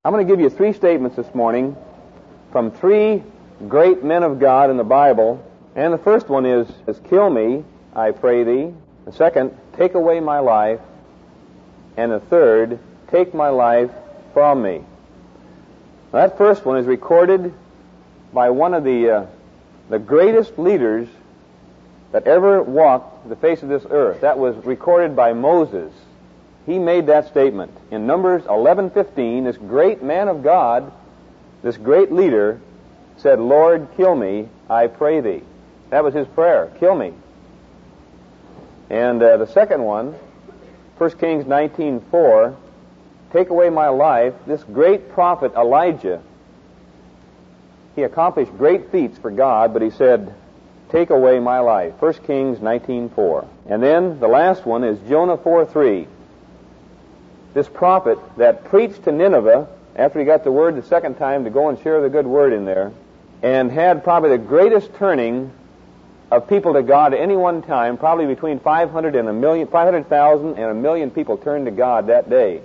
I'm going to give you three statements this morning from three great men of God in the Bible. And the first one is kill me, I pray thee. The second, take away my life. And the third, take my life from me. Now, that first one is recorded by one of the greatest leaders that ever walked the face of this earth. That was recorded by Moses. He made that statement. In Numbers 11:15, this great man of God, this great leader, said, Lord, kill me, I pray thee. That was his prayer, kill me. And the second one, 1 Kings 19:4, take away my life. This great prophet Elijah, he accomplished great feats for God, but he said, take away my life. 1 Kings 19:4. And then the last one is Jonah 4:3. This prophet that preached to Nineveh after he got the word the second time to go and share the good word in there, and had probably the greatest turning of people to God at any one time, probably between 500,000 and a million people turned to God that day.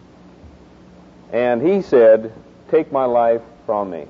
And he said, take my life from me.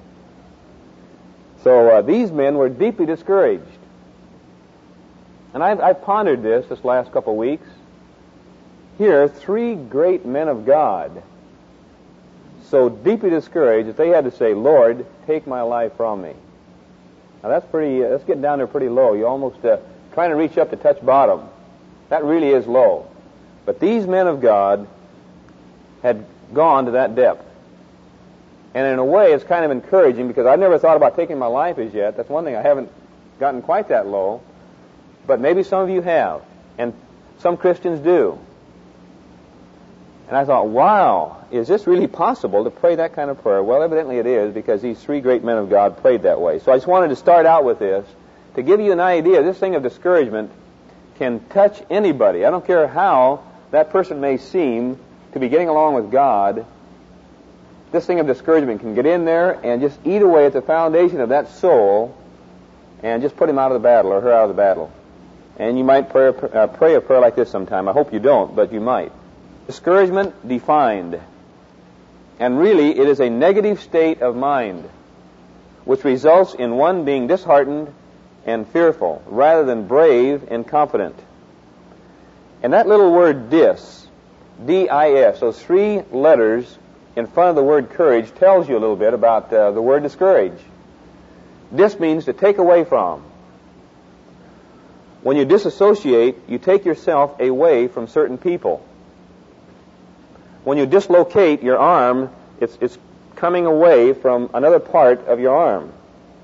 So these men were deeply discouraged. And I've pondered this last couple of weeks. Here, three great men of God, so deeply discouraged that they had to say, Lord, take my life from me. Now that's getting down there pretty low. You're almost trying to reach up to touch bottom. That really is low. But these men of God had gone to that depth. And in a way, it's kind of encouraging because I've never thought about taking my life as yet. That's one thing. I haven't gotten quite that low. But maybe some of you have. And some Christians do. And I thought, wow, is this really possible to pray that kind of prayer? Well, evidently it is, because these three great men of God prayed that way. So I just wanted to start out with this to give you an idea. This thing of discouragement can touch anybody. I don't care how that person may seem to be getting along with God. This thing of discouragement can get in there and just eat away at the foundation of that soul and just put him out of the battle or her out of the battle. And you might pray a prayer like this sometime. I hope you don't, but you might. Discouragement defined. And really, it is a negative state of mind which results in one being disheartened and fearful rather than brave and confident. And that little word dis, D-I-S, those three letters in front of the word courage tells you a little bit about the word discourage. Dis means to take away from. When you disassociate, you take yourself away from certain people. When you dislocate your arm, it's coming away from another part of your arm.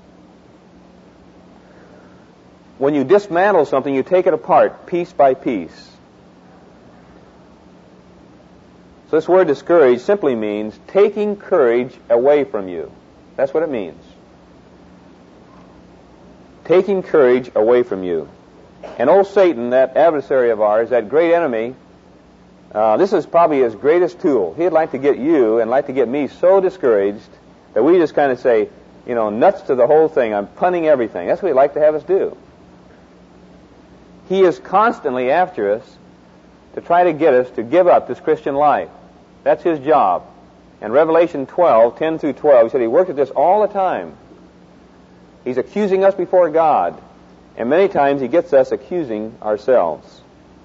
When you dismantle something, you take it apart piece by piece. So this word discourage simply means taking courage away from you. That's what it means. Taking courage away from you. And old Satan, that adversary of ours, that great enemy, this is probably his greatest tool. He'd like to get you and like to get me so discouraged that we just kind of say, nuts to the whole thing. I'm punting everything. That's what he'd like to have us do. He is constantly after us to try to get us to give up this Christian life. That's his job. In Revelation 12:10 through 12, he said he worked at this all the time. He's accusing us before God. And many times he gets us accusing ourselves.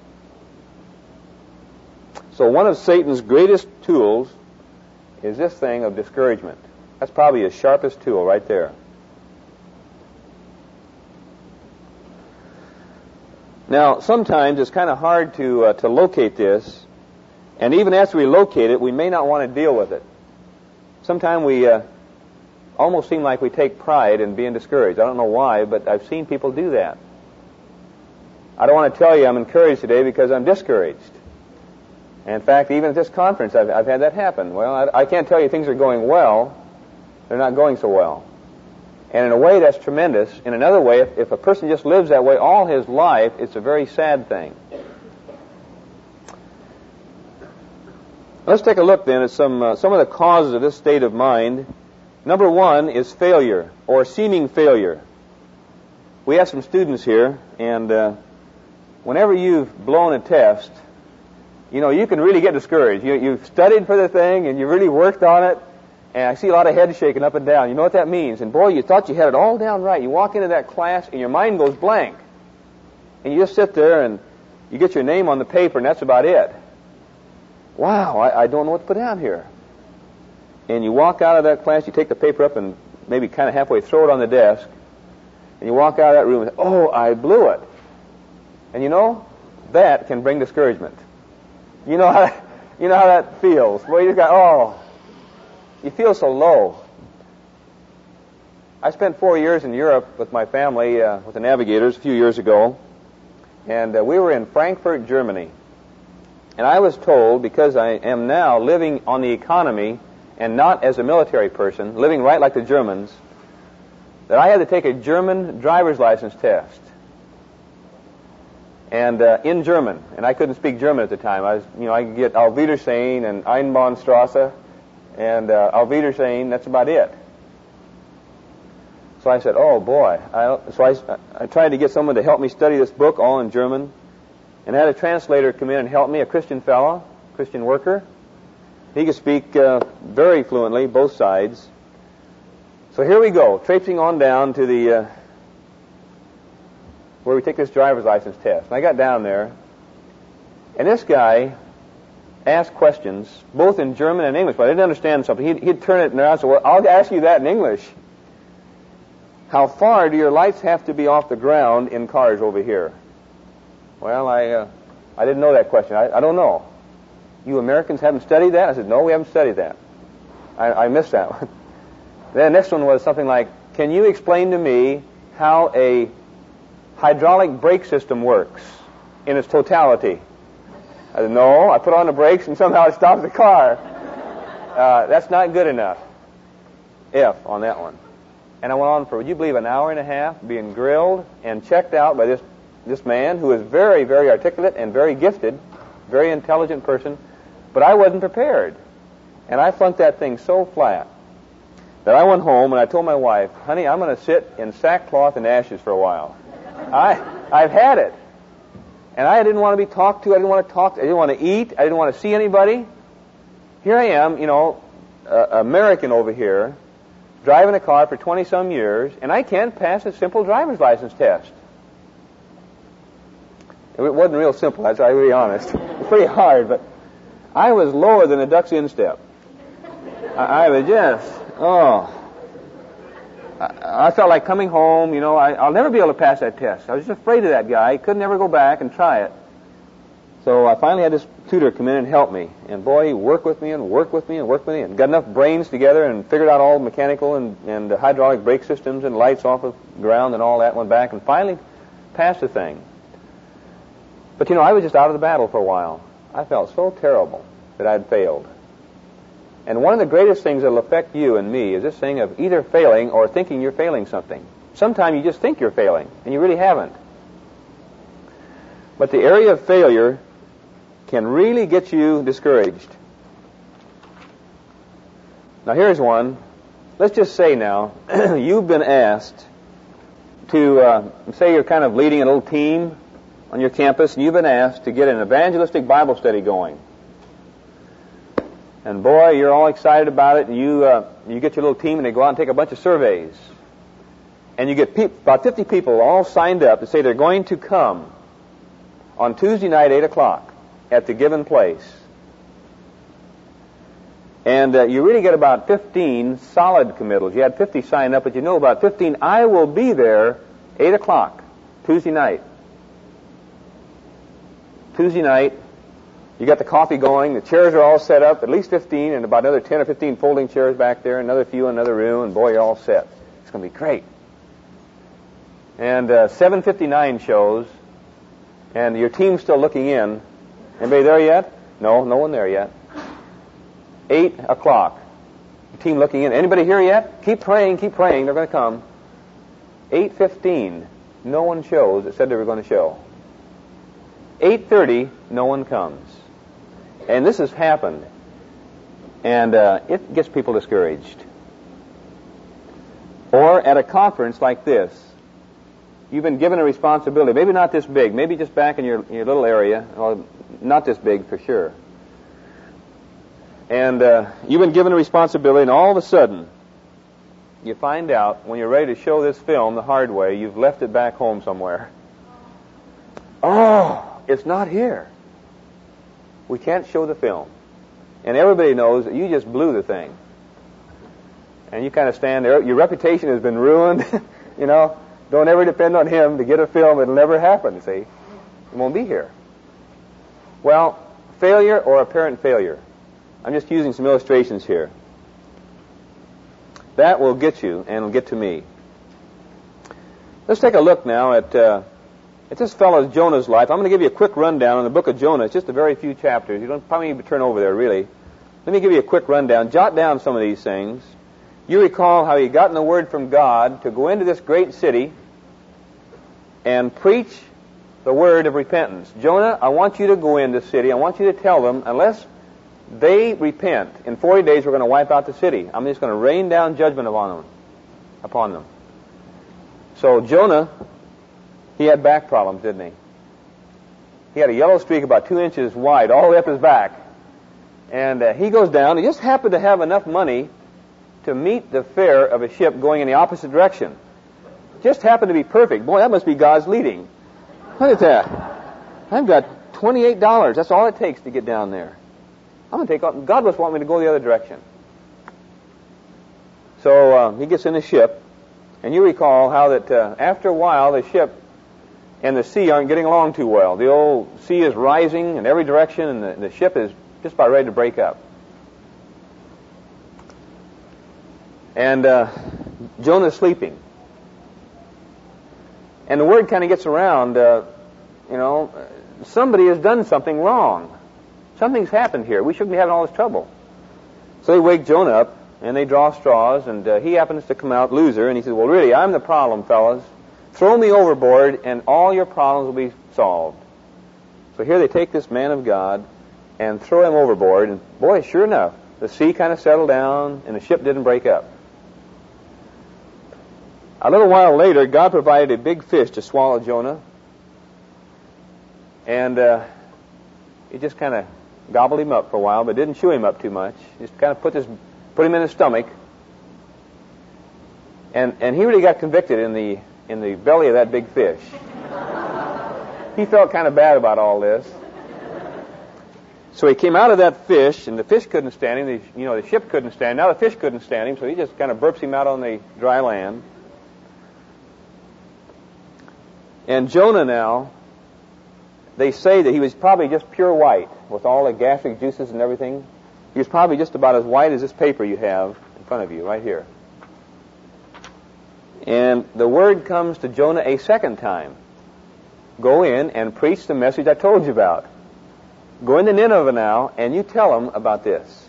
So one of Satan's greatest tools is this thing of discouragement. That's probably his sharpest tool right there. Now, sometimes it's kind of hard to locate this, and even after we locate it, we may not want to deal with it. Sometimes we almost seem like we take pride in being discouraged. I don't know why, but I've seen people do that. I don't want to tell you I'm encouraged today because I'm discouraged. And in fact, even at this conference, I've had that happen. Well, I can't tell you things are going well. They're not going so well. And in a way, that's tremendous. In another way, if a person just lives that way all his life, it's a very sad thing. Let's take a look then at some of the causes of this state of mind. Number one is failure, or seeming failure. We have some students here, and whenever you've blown a test, you can really get discouraged. You've studied for the thing, and you really worked on it, And I see a lot of heads shaking up and down. You know what that means? And boy, you thought you had it all down right. You walk into that class and your mind goes blank. And you just sit there and you get your name on the paper and that's about it. Wow, I don't know what to put down here. And you walk out of that class, you take the paper up and maybe kind of halfway throw it on the desk. And you walk out of that room and say, oh, I blew it. And you know, that can bring discouragement. You know how that feels. Well, you feel so low. I spent 4 years in Europe with my family, with the Navigators a few years ago, and we were in Frankfurt, Germany. And I was told, because I am now living on the economy and not as a military person, living right like the Germans, that I had to take a German driver's license test. And in German, and I couldn't speak German at the time. I could get Auf Wiedersehen and Einbahnstraße and Auf Wiedersehen. That's about it. So I said, "Oh boy!" I tried to get someone to help me study this book, all in German, and I had a translator come in and help me, a Christian fellow, Christian worker. He could speak very fluently, both sides. So here we go, traipsing on down to the where we take this driver's license test. And I got down there, and this guy asked questions, both in German and English, but I didn't understand something. He'd turn it around and say, well, I'll ask you that in English. How far do your lights have to be off the ground in cars over here? Well, I didn't know that question. I don't know. You Americans haven't studied that? I said, no, we haven't studied that. I missed that one. Then the next one was something like, can you explain to me how a hydraulic brake system works in its totality? I said, no, I put on the brakes and somehow it stops the car. That's not good enough. F on that one. And I went on for, would you believe, an hour and a half being grilled and checked out by this man who is very, very articulate and very gifted, very intelligent person, but I wasn't prepared. And I flunked that thing so flat that I went home and I told my wife, honey, I'm going to sit in sackcloth and ashes for a while. I've had it. And I didn't want to be talked to. I didn't want to talk. I didn't want to eat. I didn't want to see anybody. Here I am, American over here, driving a car for 20-some years, and I can't pass a simple driver's license test. It wasn't real simple, that's to be honest. It's pretty hard, but I was lower than a duck's instep. I was just, I felt like coming home, I'll never be able to pass that test. I was just afraid of that guy. I couldn't ever go back and try it. So I finally had this tutor come in and help me. And boy, he worked with me and worked with me and worked with me and got enough brains together and figured out all mechanical and hydraulic brake systems and lights off of the ground and all that, went back and finally passed the thing. But I was just out of the battle for a while. I felt so terrible that I'd failed. And one of the greatest things that will affect you and me is this thing of either failing or thinking you're failing something. Sometimes you just think you're failing, and you really haven't. But the area of failure can really get you discouraged. Now here's one. Let's just say now, you've been asked to, say you're kind of leading a little team on your campus, and you've been asked to get an evangelistic Bible study going. And boy, you're all excited about it, and you get your little team, and they go out and take a bunch of surveys. And you get about 50 people all signed up to say they're going to come on Tuesday night, 8 o'clock, at the given place. And you really get about 15 solid committals. You had 50 signed up, but about 15, I will be there 8 o'clock, Tuesday night. Tuesday night, you got the coffee going, the chairs are all set up, at least 15, and about another 10 or 15 folding chairs back there, another few in another room, and boy, you're all set. It's going to be great. And 7:59 shows, and your team's still looking in. Anybody there yet? No one there yet. 8 o'clock. Your team looking in. Anybody here yet? Keep praying, they're going to come. 8:15, no one shows that said they were going to show. 8:30, no one comes. And this has happened. And it gets people discouraged. Or at a conference like this, you've been given a responsibility, maybe not this big, maybe just back in your little area, or not this big for sure. And you've been given a responsibility, and all of a sudden, you find out when you're ready to show this film the hard way, you've left it back home somewhere. Oh, it's not here. We can't show the film. And everybody knows that you just blew the thing. And you kind of stand there. Your reputation has been ruined. You know, don't ever depend on him to get a film. It'll never happen, see. It won't be here. Well, failure or apparent failure. I'm just using some illustrations here. That will get you and will get to me. Let's take a look now at this fellow's Jonah's life. I'm going to give you a quick rundown on the book of Jonah. It's just a very few chapters. You don't probably need to turn over there, really. Let me give you a quick rundown. Jot down some of these things. You recall how he had gotten the word from God to go into this great city and preach the word of repentance. Jonah, I want you to go in this city. I want you to tell them, unless they repent, in 40 days we're going to wipe out the city. I'm just going to rain down judgment upon them. So Jonah, he had back problems, didn't he? He had a yellow streak about 2 inches wide all the way up his back. And he goes down. He just happened to have enough money to meet the fare of a ship going in the opposite direction. Just happened to be perfect. Boy, that must be God's leading. Look at that. I've got $28. That's all it takes to get down there. I'm going to take off. God must want me to go the other direction. So he gets in the ship, and you recall how that after a while the ship and the sea aren't getting along too well. The old sea is rising in every direction, and the ship is just about ready to break up. And Jonah's sleeping. And the word kind of gets around, somebody has done something wrong. Something's happened here. We shouldn't be having all this trouble. So they wake Jonah up, and they draw straws, and he happens to come out loser, and he says, well, really, I'm the problem, fellas. Throw me overboard, and all your problems will be solved. So here they take this man of God and throw him overboard, and boy, sure enough, the sea kind of settled down, and the ship didn't break up. A little while later, God provided a big fish to swallow Jonah, and it just kind of gobbled him up for a while, but didn't chew him up too much. Just kind of put him in his stomach, and he really got convicted in the belly of that big fish. He felt kind of bad about all this. So he came out of that fish, and the fish couldn't stand him. The ship couldn't stand him. Now the fish couldn't stand him, so he just kind of burps him out on the dry land. And Jonah now, they say that he was probably just pure white with all the gastric juices and everything. He was probably just about as white as this paper you have in front of you, right here. And the word comes to Jonah a second time. Go in and preach the message I told you about. Go into Nineveh now, and you tell them about this.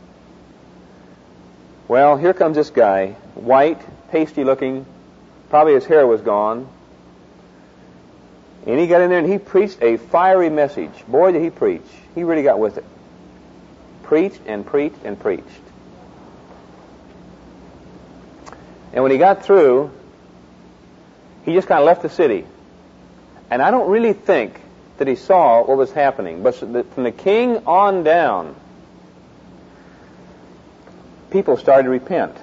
Well, here comes this guy, white, pasty looking, probably his hair was gone. And he got in there and he preached a fiery message. Boy, did he preach. He really got with it. Preached and preached and preached. And when he got through, he just kind of left the city. And I don't really think that he saw what was happening. But from the king on down, people started to repent.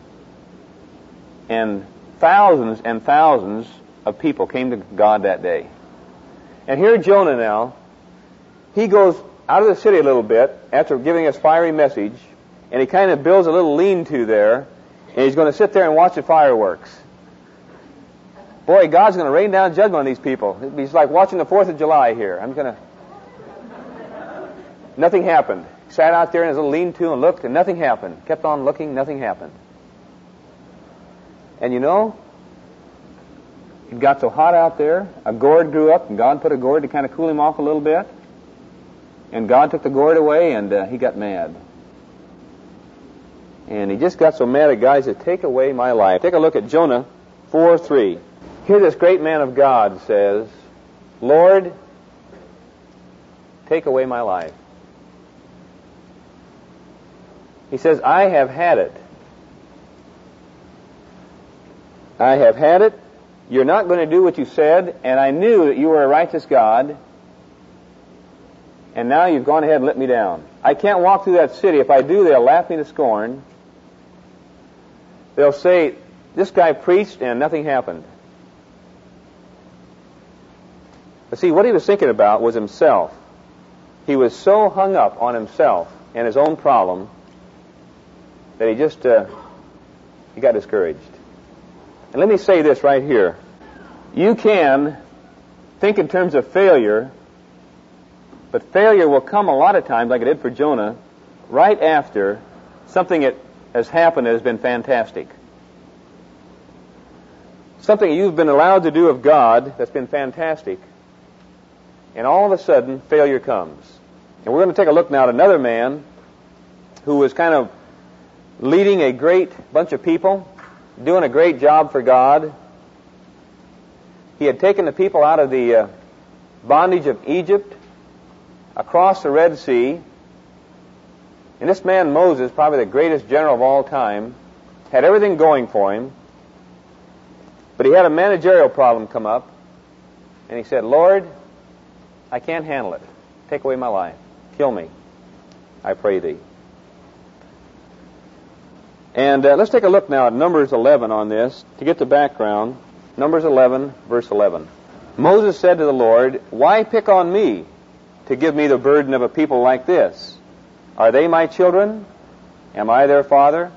And thousands of people came to God that day. And here Jonah now, he goes out of the city a little bit after giving his fiery message, and he kind of builds a little lean-to there, and he's going to sit there and watch the fireworks. Boy, God's going to rain down judgment on these people. He's like watching the 4th of July here. Nothing happened. He sat out there in his little lean-to and looked, and nothing happened. Kept on looking, nothing happened. And it got so hot out there, a gourd grew up, and God put a gourd to kind of cool him off a little bit. And God took the gourd away, and he got mad. And he just got so mad that God said, take away my life. Take a look at Jonah 4:3. Here this great man of God says, Lord, take away my life. He says, I have had it. I have had it. You're not going to do what you said, and I knew that you were a righteous God, and now you've gone ahead and let me down. I can't walk through that city. If I do, they'll laugh me to scorn. They'll say, this guy preached and nothing happened. But see, what he was thinking about was himself. He was so hung up on himself and his own problem that he got discouraged. And let me say this right here. You can think in terms of failure, but failure will come a lot of times, like it did for Jonah, right after something that has happened that has been fantastic. Something you've been allowed to do of God that's been fantastic, and all of a sudden, failure comes. And we're going to take a look now at another man who was kind of leading a great bunch of people, doing a great job for God. He had taken the people out of the bondage of Egypt, across the Red Sea. And this man, Moses, probably the greatest general of all time, had everything going for him. But he had a managerial problem come up. And he said, Lord, I can't handle it. Take away my life. Kill me, I pray thee. And let's take a look now at Numbers 11 on this to get the background. Numbers 11, verse 11. Moses said to the Lord, why pick on me to give me the burden of a people like this? Are they my children? Am I their father?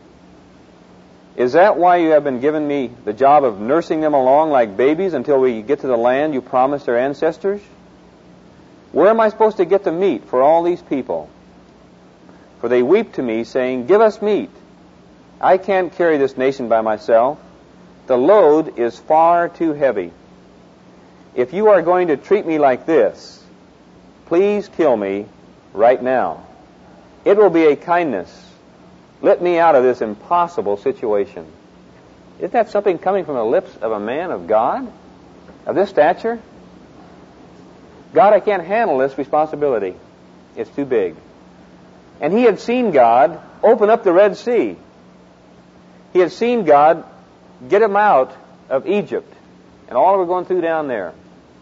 Is that why you have been giving me the job of nursing them along like babies until we get to the land you promised their ancestors? Where am I supposed to get the meat for all these people? For they weep to me, saying, give us meat. I can't carry this nation by myself. The load is far too heavy. If you are going to treat me like this, please kill me right now. It will be a kindness. Let me out of this impossible situation. Isn't that something coming from the lips of a man of God? Of this stature? God, I can't handle this responsibility. It's too big. And he had seen God open up the Red Sea. He had seen God get him out of Egypt and all we're going through down there.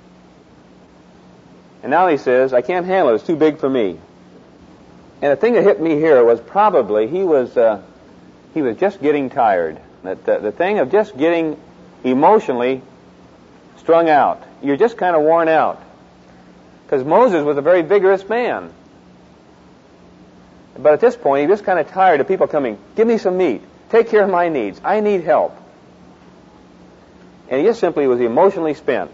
And now he says, I can't handle it. It's too big for me. And the thing that hit me here was probably he was just getting tired. The thing of just getting emotionally strung out. You're just kind of worn out. Because Moses was a very vigorous man. But at this point, he was kind of tired of people coming, give me some meat. Take care of my needs. I need help. And he just simply was emotionally spent.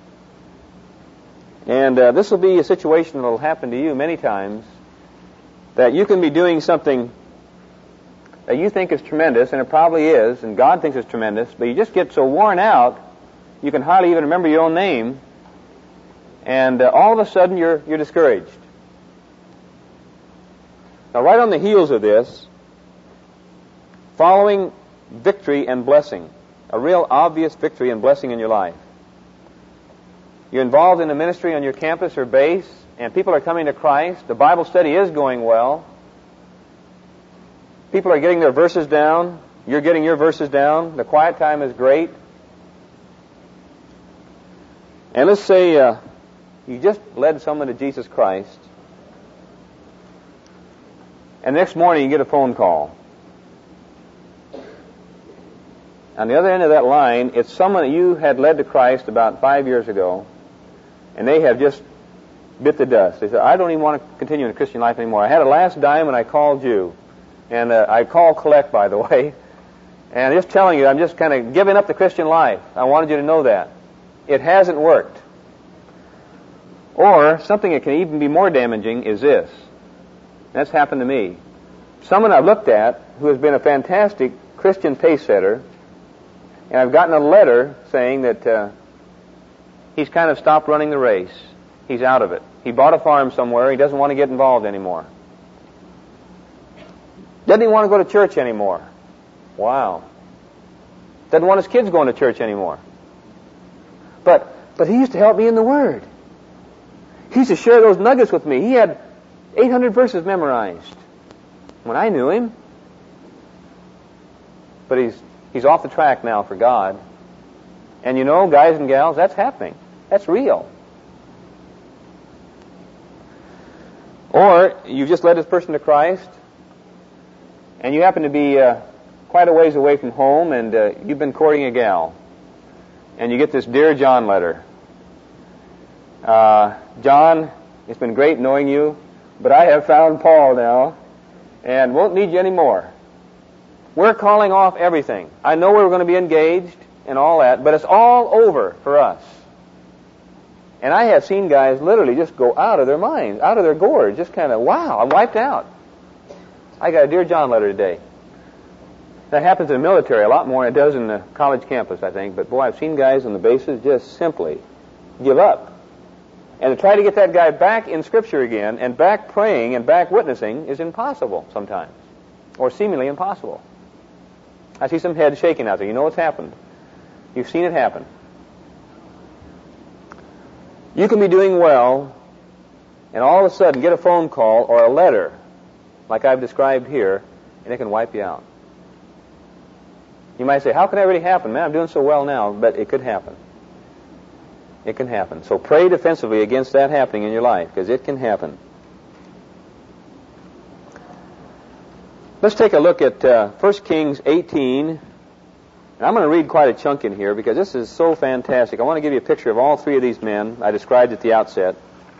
And this will be a situation that will happen to you many times, that you can be doing something that you think is tremendous, and it probably is, and God thinks it's tremendous, but you just get so worn out, you can hardly even remember your own name, and all of a sudden you're discouraged. Now, right on the heels of this, following victory and blessing, a real obvious victory and blessing in your life. You're involved in a ministry on your campus or base, and people are coming to Christ. The Bible study is going well. People are getting their verses down. You're getting your verses down. The quiet time is great. And let's say you just led someone to Jesus Christ, and next morning you get a phone call. On the other end of that line, it's someone that you had led to Christ about 5 years ago, and they have just bit the dust. They said, I don't even want to continue in Christian life anymore. I had a last dime and I called you. And I call collect, by the way. And I'm just telling you, I'm just kind of giving up the Christian life. I wanted you to know that. It hasn't worked. Or, something that can even be more damaging is this. That's happened to me. Someone I've looked at who has been a fantastic Christian pace setter, and I've gotten a letter saying that he's kind of stopped running the race. He's out of it. He bought a farm somewhere. He doesn't want to get involved anymore. Doesn't even want to go to church anymore. Wow. Doesn't want his kids going to church anymore. But he used to help me in the Word. He used to share those nuggets with me. He had 800 verses memorized when I knew him. But he's off the track now for God. And you know, guys and gals, that's happening. That's real. Or you've just led this person to Christ, and you happen to be quite a ways away from home, and you've been courting a gal, and you get this Dear John letter. John, it's been great knowing you, but I have found Paul now, and won't need you anymore. We're calling off everything. I know we're going to be engaged and all that, but it's all over for us. And I have seen guys literally just go out of their minds, out of their gourds, just kind of, wow, I'm wiped out. I got a Dear John letter today. That happens in the military a lot more than it does in the college campus, I think. But boy, I've seen guys on the bases just simply give up. And to try to get that guy back in Scripture again, and back praying and back witnessing, is impossible sometimes. Or seemingly impossible. I see some heads shaking out there. You know what's happened. You've seen it happen. You can be doing well, and all of a sudden get a phone call or a letter, like I've described here, and it can wipe you out. You might say, how can that really happen? Man, I'm doing so well now, but it could happen. It can happen. So pray defensively against that happening in your life, because it can happen. Let's take a look at 1 Kings 18. And I'm going to read quite a chunk in here because this is so fantastic. I want to give you a picture of all three of these men I described at the outset.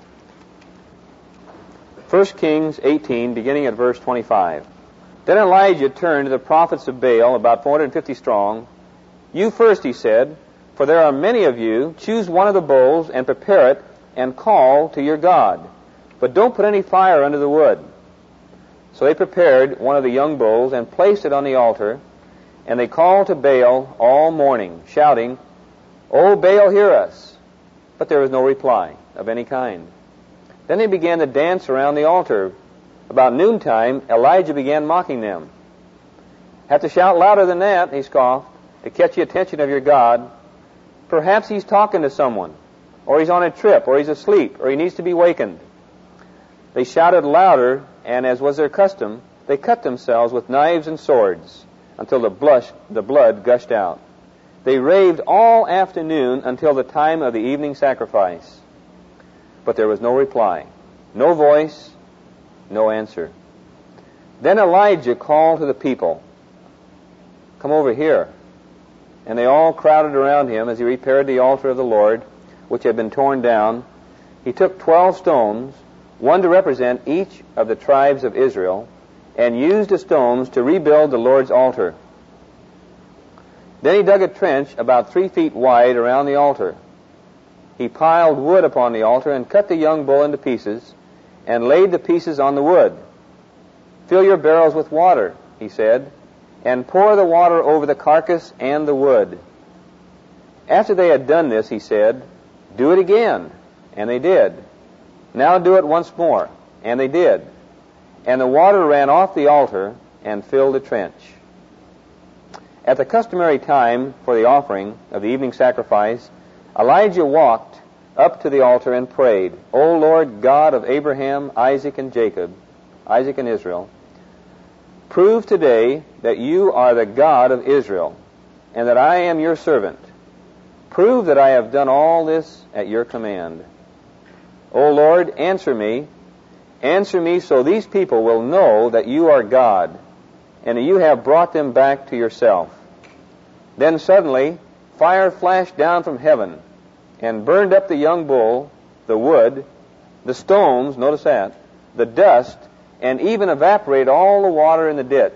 1 Kings 18, beginning at verse 25. Then Elijah turned to the prophets of Baal, about 450 strong. You first, he said, for there are many of you. Choose one of the bowls and prepare it and call to your God. But don't put any fire under the wood. So they prepared one of the young bulls and placed it on the altar. And they called to Baal all morning, shouting, O Baal, hear us. But there was no reply of any kind. Then they began to dance around the altar. About noontime, Elijah began mocking them. Have to shout louder than that, he scoffed, to catch the attention of your God. Perhaps he's talking to someone, or he's on a trip, or he's asleep, or he needs to be wakened. They shouted louder, and as was their custom, they cut themselves with knives and swords, until the blood gushed out. They raved all afternoon until the time of the evening sacrifice. But there was no reply, no voice, no answer. Then Elijah called to the people, come over here. And they all crowded around him as he repaired the altar of the Lord, which had been torn down. He took 12 stones, one to represent each of the tribes of Israel, and used the stones to rebuild the Lord's altar. Then he dug a trench about 3 feet wide around the altar. He piled wood upon the altar and cut the young bull into pieces and laid the pieces on the wood. Fill your barrels with water, he said, and pour the water over the carcass and the wood. After they had done this, he said, do it again. And they did. Now do it once more. And they did. And the water ran off the altar and filled the trench. At the customary time for the offering of the evening sacrifice, Elijah walked up to the altar and prayed, O Lord God of Abraham, Isaac, and Jacob, Isaac and Israel, prove today that you are the God of Israel, and that I am your servant. Prove that I have done all this at your command. O Lord, answer me. Answer me so these people will know that you are God, and that you have brought them back to yourself. Then suddenly fire flashed down from heaven and burned up the young bull, the wood, the stones, notice that, the dust, and even evaporated all the water in the ditch.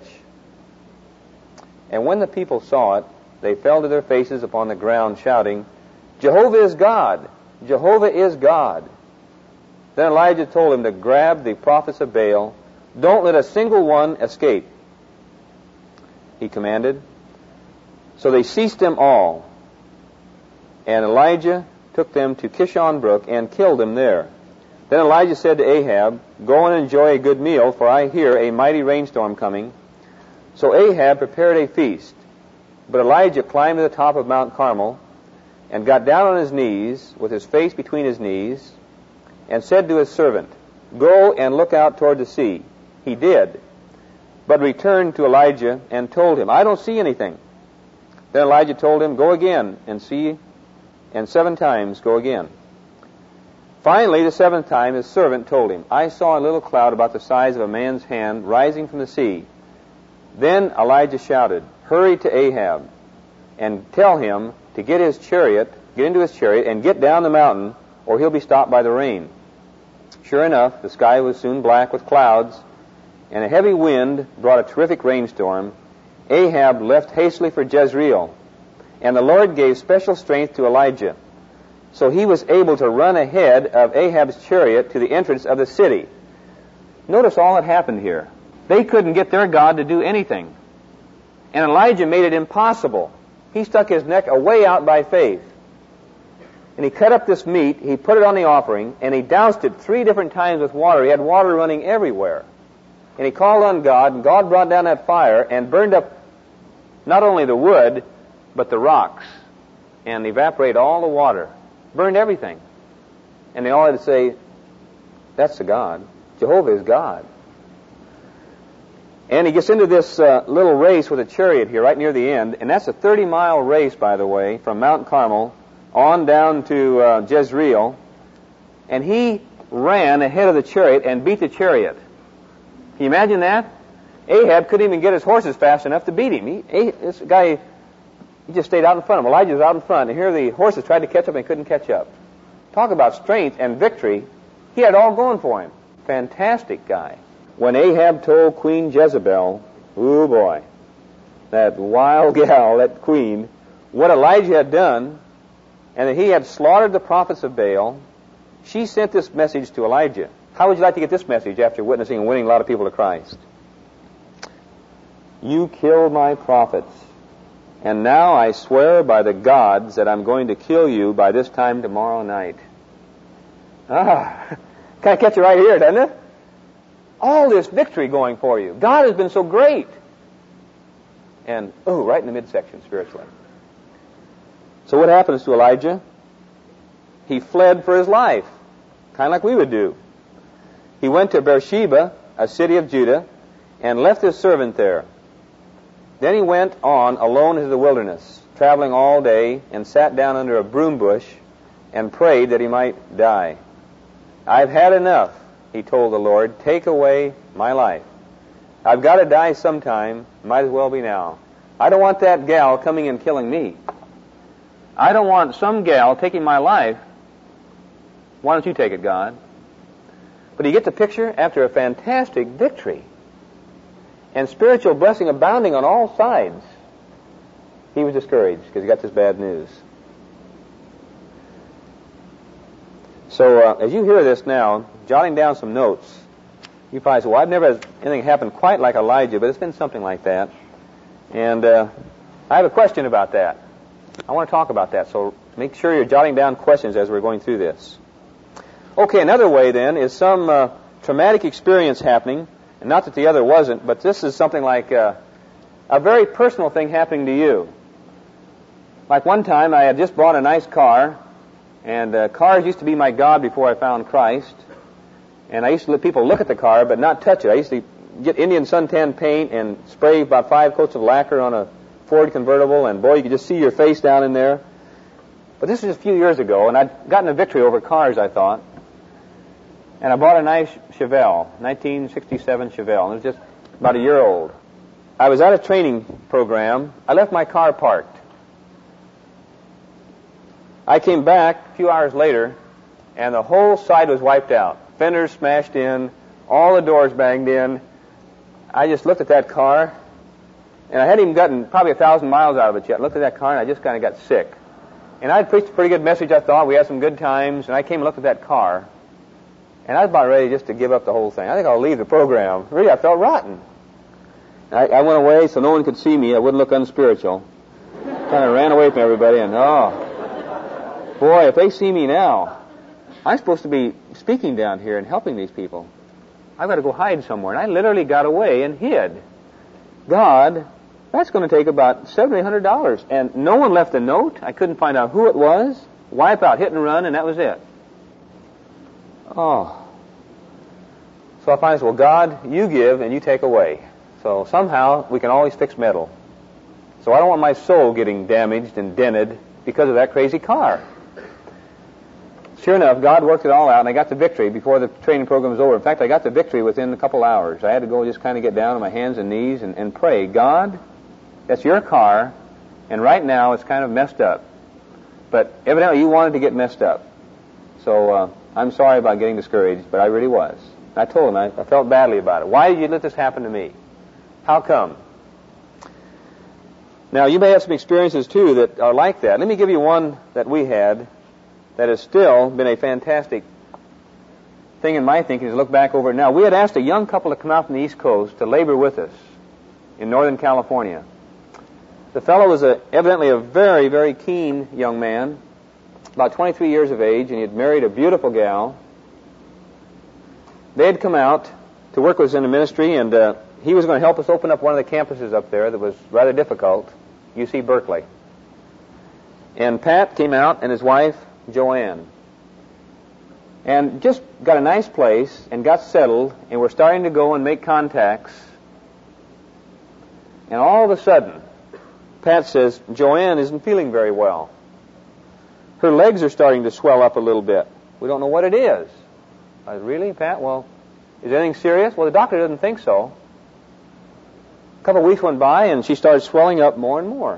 And when the people saw it, they fell to their faces upon the ground, shouting, Jehovah is God! Jehovah is God! Then Elijah told him to grab the prophets of Baal. Don't let a single one escape, he commanded. So they seized them all. And Elijah took them to Kishon Brook and killed them there. Then Elijah said to Ahab, go and enjoy a good meal, for I hear a mighty rainstorm coming. So Ahab prepared a feast. But Elijah climbed to the top of Mount Carmel and got down on his knees with his face between his knees and said to his servant, go and look out toward the sea. He did, but returned to Elijah and told him, I don't see anything. Then Elijah told him, go again and see, and 7 times go again. Finally, the seventh time, his servant told him, I saw a little cloud about the size of a man's hand rising from the sea. Then Elijah shouted, Hurry to Ahab and tell him to get into his chariot and get down the mountain, or he'll be stopped by the rain. Sure enough, the sky was soon black with clouds, and a heavy wind brought a terrific rainstorm. Ahab left hastily for Jezreel, and the Lord gave special strength to Elijah. So he was able to run ahead of Ahab's chariot to the entrance of the city. Notice all that happened here. They couldn't get their God to do anything. And Elijah made it impossible. He stuck his neck away out by faith. And he cut up this meat, he put it on the offering, and he doused it 3 different times with water. He had water running everywhere. And he called on God, and God brought down that fire and burned up not only the wood, but the rocks, and evaporated all the water. Burned everything. And they all had to say, that's the God. Jehovah is God. And he gets into this little race with a chariot here right near the end, and that's a 30-mile race, by the way, from Mount Carmel on down to Jezreel, and he ran ahead of the chariot and beat the chariot. Can you imagine that? Ahab couldn't even get his horses fast enough to beat him. This guy, he just stayed out in front of him. Elijah's out in front, and here the horses tried to catch up and couldn't catch up. Talk about strength and victory. He had it all going for him. Fantastic guy. When Ahab told Queen Jezebel, oh boy, that wild gal, that queen, what Elijah had done, and that he had slaughtered the prophets of Baal, she sent this message to Elijah. How would you like to get this message after witnessing and winning a lot of people to Christ? You killed my prophets, and now I swear by the gods that I'm going to kill you by this time tomorrow night. Kind of catch you right here, doesn't it? All this victory going for you. God has been so great. And, right in the midsection spiritually. So what happens to Elijah? He fled for his life, kind of like we would do. He went to Beersheba, a city of Judah, and left his servant there. Then he went on alone into the wilderness, traveling all day, and sat down under a broom bush and prayed that he might die. I've had enough, he told the Lord. Take away my life. I've got to die sometime. Might as well be now. I don't want that gal coming and killing me. I don't want some gal taking my life. Why don't you take it, God? But you get the picture after a fantastic victory and spiritual blessing abounding on all sides. He was discouraged because he got this bad news. So as you hear this now, jotting down some notes, you probably say, well, I've never had anything happen quite like Elijah, but it's been something like that. And I have a question about that. I want to talk about that, so make sure you're jotting down questions as we're going through this. Okay, another way then is some traumatic experience happening, and not that the other wasn't, but this is something like a very personal thing happening to you. Like one time I had just bought a nice car, and cars used to be my God before I found Christ, and I used to let people look at the car but not touch it. I used to get Indian suntan paint and spray about 5 coats of lacquer on a Ford convertible, and boy, you could just see your face down in there. But this was a few years ago, and I'd gotten a victory over cars, I thought. And I bought a nice Chevelle, 1967 Chevelle, and it was just about a year old. I was at a training program. I left my car parked. I came back a few hours later, and the whole side was wiped out. Fenders smashed in, all the doors banged in. I just looked at that car, and I hadn't even gotten probably 1,000 miles out of it yet. I looked at that car, and I just kind of got sick. And I'd preached a pretty good message, I thought. We had some good times, and I came and looked at that car, and I was about ready just to give up the whole thing. I think I'll leave the program. Really, I felt rotten. I went away so no one could see me. I wouldn't look unspiritual. Kind of ran away from everybody, and boy, if they see me now, I'm supposed to be speaking down here and helping these people. I've got to go hide somewhere. And I literally got away and hid. God, that's going to take about $700-800. And no one left a note. I couldn't find out who it was. Wipe out, hit and run, and that was it. So I find, well, God, you give and you take away. So somehow we can always fix metal. So I don't want my soul getting damaged and dented because of that crazy car. Sure enough, God worked it all out, and I got the victory before the training program was over. In fact, I got the victory within a couple hours. I had to go just kind of get down on my hands and knees and pray, God, that's your car, and right now it's kind of messed up. But evidently you wanted to get messed up. So I'm sorry about getting discouraged, but I really was. I told him I felt badly about it. Why did you let this happen to me? How come? Now, you may have some experiences, too, that are like that. Let me give you one that we had that has still been a fantastic thing in my thinking to look back over it now. We had asked a young couple to come out from the East Coast to labor with us in Northern California. The fellow was evidently a very, very keen young man, about 23 years of age, and he had married a beautiful gal. They had come out to work with us in the ministry, and he was going to help us open up one of the campuses up there that was rather difficult, UC Berkeley. And Pat came out and his wife, Joanne, and just got a nice place and got settled, and we're starting to go and make contacts. And all of a sudden, Pat says, Joanne isn't feeling very well. Her legs are starting to swell up a little bit. We don't know what it is. I said, really, Pat? Well, is anything serious? Well, the doctor doesn't think so. A couple of weeks went by, and she started swelling up more and more.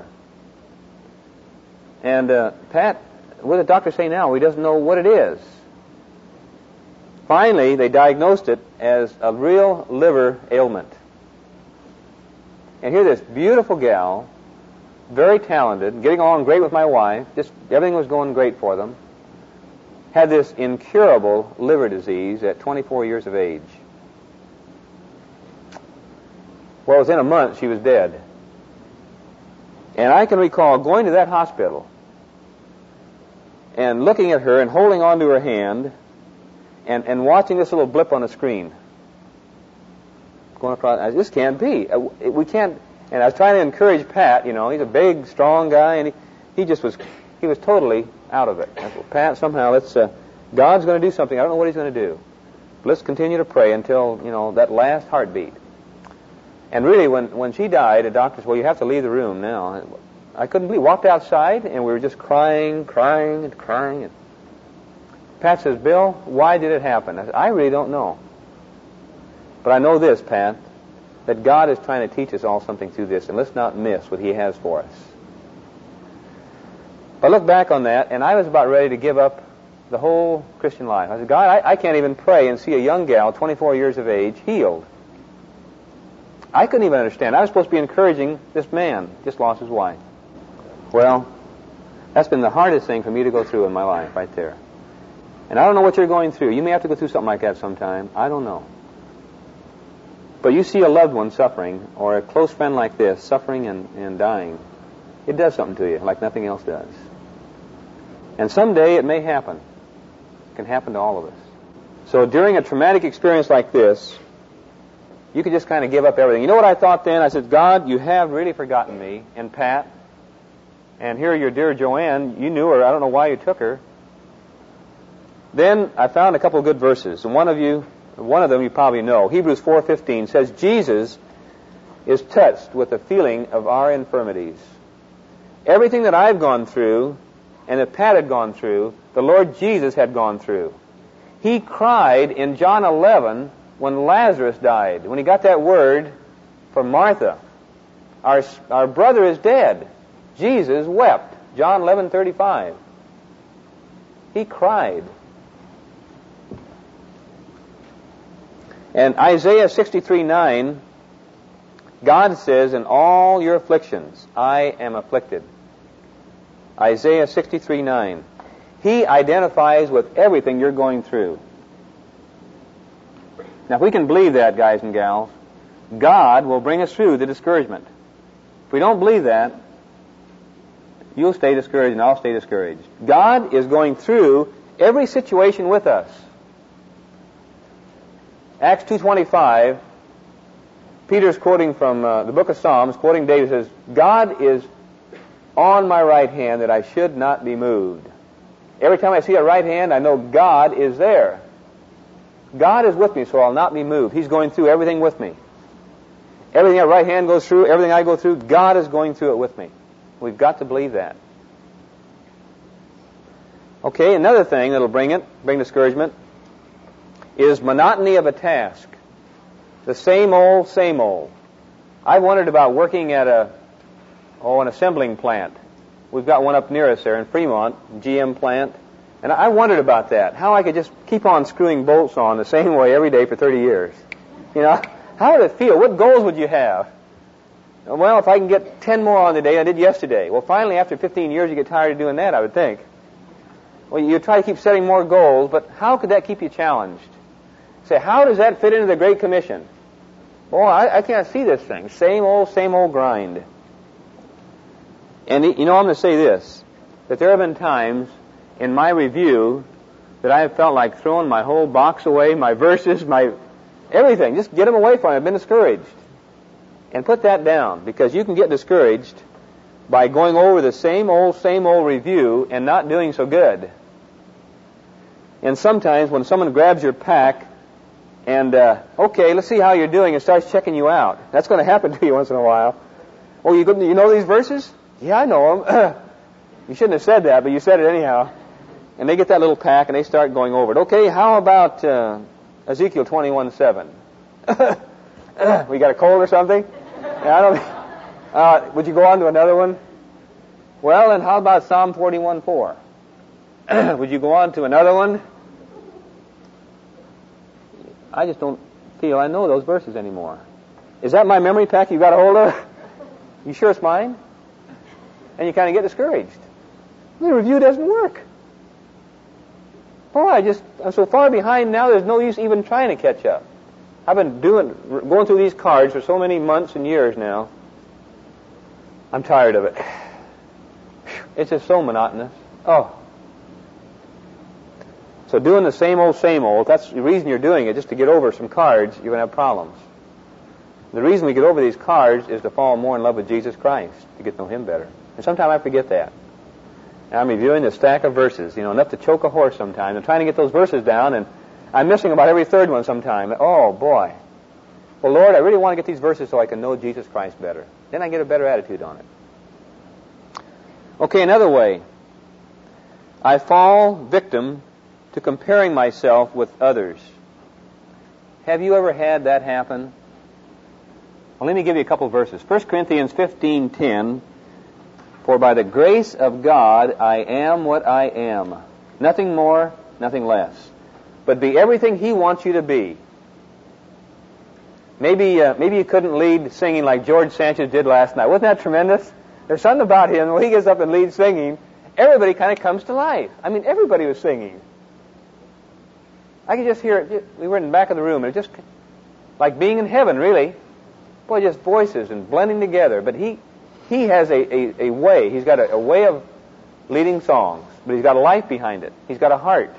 And Pat, what did the doctor say now? He doesn't know what it is. Finally, they diagnosed it as a real liver ailment. And here this beautiful gal, very talented, getting along great with my wife, just everything was going great for them, had this incurable liver disease at 24 years of age. Well, within a month, she was dead. And I can recall going to that hospital and looking at her and holding on to her hand and watching this little blip on the screen going across. This can't be. We can't. And I was trying to encourage Pat. You know, he's a big, strong guy, and he was totally out of it. I said, Pat, somehow God's going to do something. I don't know what He's going to do. But let's continue to pray until that last heartbeat. And really, when she died, the doctor said, well, you have to leave the room now. I couldn't believe it. Walked outside, and we were just crying. And Pat says, Bill, why did it happen? I said, I really don't know. But I know this, Pat, that God is trying to teach us all something through this, and let's not miss what He has for us. I look back on that, and I was about ready to give up the whole Christian life. I said, God, I can't even pray and see a young gal, 24 years of age, healed. I couldn't even understand. I was supposed to be encouraging this man, just lost his wife. Well, that's been the hardest thing for me to go through in my life, right there. And I don't know what you're going through. You may have to go through something like that sometime. I don't know. But you see a loved one suffering, or a close friend like this suffering and dying, it does something to you like nothing else does. And someday it may happen. It can happen to all of us. So during a traumatic experience like this, you could just kind of give up everything. You know what I thought then? I said, God, you have really forgotten me and Pat. And here your dear Joanne, you knew her. I don't know why you took her. Then I found a couple of good verses. And one of them you probably know. Hebrews 4:15 says, Jesus is touched with the feeling of our infirmities. Everything that I've gone through and that Pat had gone through, the Lord Jesus had gone through. He cried in John 11 when Lazarus died, when he got that word from Martha. Our brother is dead. Jesus wept. John 11:35. He cried. And Isaiah 63:9, God says, in all your afflictions, I am afflicted. Isaiah 63:9. He identifies with everything you're going through. Now, if we can believe that, guys and gals, God will bring us through the discouragement. If we don't believe that, you'll stay discouraged and I'll stay discouraged. God is going through every situation with us. Acts 2:25, Peter's quoting from the book of Psalms, quoting David, says, God is on my right hand that I should not be moved. Every time I see a right hand, I know God is there. God is with me, so I'll not be moved. He's going through everything with me. Everything that right hand goes through, everything I go through, God is going through it with me. We've got to believe that. Okay, another thing that'll bring discouragement, is monotony of a task. The same old, same old. I've wondered about working at an assembling plant. We've got one up near us there in Fremont, GM plant. And I wondered about that, how I could just keep on screwing bolts on the same way every day for 30 years. You know, how would it feel? What goals would you have? Well, if I can get 10 more on the day I did yesterday. Well, finally, after 15 years, you get tired of doing that, I would think. Well, you try to keep setting more goals, but how could that keep you challenged? Say, how does that fit into the Great Commission? Boy, I can't see this thing. Same old grind. And, I'm going to say this, that there have been times in my review that I have felt like throwing my whole box away, my verses, my everything. Just get them away from me. I've been discouraged. And put that down, because you can get discouraged by going over the same old review and not doing so good. And sometimes when someone grabs your pack and, okay, let's see how you're doing, and starts checking you out. That's going to happen to you once in a while. Oh, you know these verses? Yeah, I know them. You shouldn't have said that, but you said it anyhow. And they get that little pack and they start going over it. Okay, how about Ezekiel 21:7? We got a cold or something? Yeah, I don't. Would you go on to another one? Well, and how about Psalm 41:4? Would you go on to another one? I just don't feel I know those verses anymore. Is that my memory pack you got a hold of? You sure it's mine? And you kind of get discouraged. The review doesn't work. Boy, I'm so far behind now, there's no use even trying to catch up. I've been going through these cards for so many months and years now. I'm tired of it. It's just so monotonous. Oh. So doing the same old, that's the reason you're doing it, just to get over some cards, you're going to have problems. The reason we get over these cards is to fall more in love with Jesus Christ, to get to know Him better. And sometimes I forget that. And I'm reviewing this stack of verses, enough to choke a horse sometimes. I'm trying to get those verses down, and I'm missing about every third one sometime. Oh, boy. Well, Lord, I really want to get these verses so I can know Jesus Christ better. Then I get a better attitude on it. Okay, another way. I fall victim to comparing myself with others. Have you ever had that happen? Well, let me give you a couple of verses. 1 Corinthians 15:10. For by the grace of God I am what I am. Nothing more, nothing less. But be everything He wants you to be. Maybe you couldn't lead singing like George Sanchez did last night. Wasn't that tremendous? There's something about him, when he gets up and leads singing, everybody kind of comes to life. I mean, everybody was singing. I could just hear it. We were in the back of the room, and it just like being in heaven, really. Boy, just voices and blending together. But he has a way. He's got a way of leading songs, but he's got a life behind it. He's got a heart.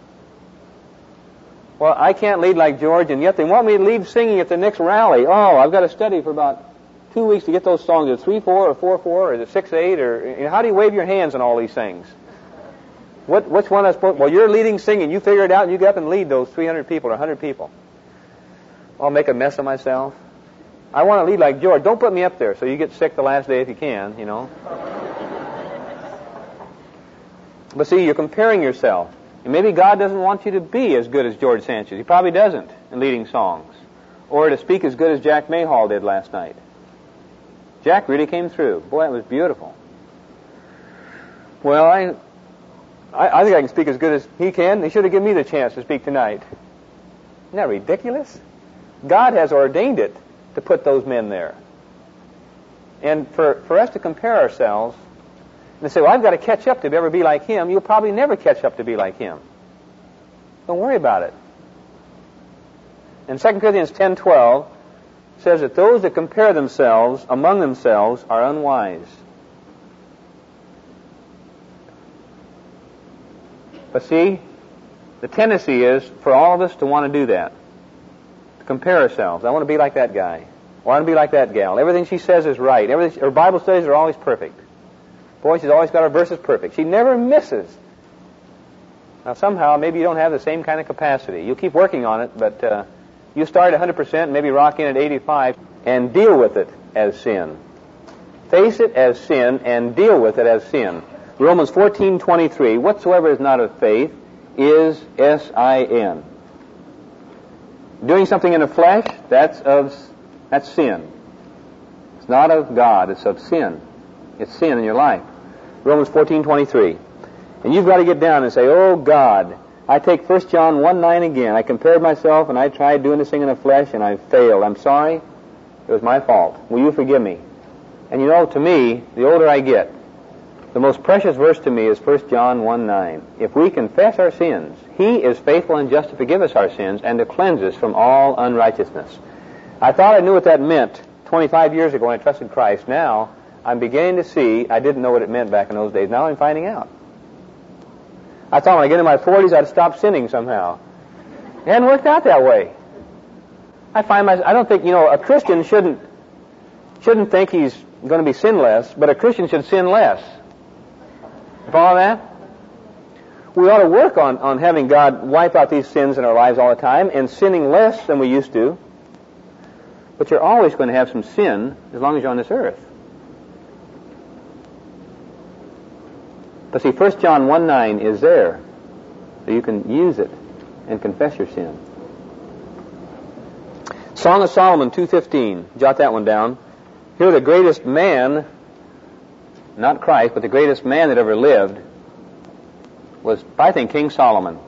Well, I can't lead like George, and yet they want me to lead singing at the next rally. Oh, I've got to study for about 2 weeks to get those songs. Is it 3/4 or 4/4 or is it 6/8 or how do you wave your hands on all these things? Which one I supposed? Well, you're leading singing. You figure it out, and you get up and lead those 300 people or 100 people. I'll make a mess of myself. I want to lead like George. Don't put me up there so you get sick the last day if you can, But see, you're comparing yourself. And maybe God doesn't want you to be as good as George Sanchez. He probably doesn't in leading songs. Or to speak as good as Jack Mayhall did last night. Jack really came through. Boy, that was beautiful. Well, I think I can speak as good as he can. He should have given me the chance to speak tonight. Isn't that ridiculous? God has ordained it to put those men there. And for us to compare ourselves and say, well, I've got to catch up to ever be like him, you'll probably never catch up to be like him. Don't worry about it. And 2 Corinthians 10:12 says that those that compare themselves among themselves are unwise. But see, the tendency is for all of us to want to do that. To compare ourselves. I want to be like that guy. I want to be like that gal. Everything she says is right. Her Bible studies are always perfect. Boy, she's always got her verses perfect. She never misses. Now, somehow, maybe you don't have the same kind of capacity. You'll keep working on it, but you start at 100%, maybe rock in at 85, and deal with it as sin. Face it as sin and deal with it as sin. Romans 14:23, whatsoever is not of faith is sin. Doing something in the flesh, that's sin. It's not of God, it's of sin. It's sin in your life. Romans 14:23. And you've got to get down and say, oh God, I take 1 John 1:9 again. I compared myself and I tried doing this thing in the flesh and I failed. I'm sorry. It was my fault. Will you forgive me? And you know, to me, the older I get, the most precious verse to me is 1 John 1:9. If we confess our sins, He is faithful and just to forgive us our sins and to cleanse us from all unrighteousness. I thought I knew what that meant 25 years ago when I trusted Christ. Now, I'm beginning to see I didn't know what it meant back in those days. Now I'm finding out. I thought when I get in my 40s I'd stop sinning somehow. It hadn't worked out that way. I don't think, a Christian shouldn't think he's going to be sinless, but a Christian should sin less. You follow that? We ought to work on having God wipe out these sins in our lives all the time and sinning less than we used to. But you're always going to have some sin as long as you're on this earth. But see, 1 John 1:9 is there, so you can use it and confess your sin. Song of Solomon 2:15. Jot that one down. Here the greatest man, not Christ, but the greatest man that ever lived was, I think, King Solomon.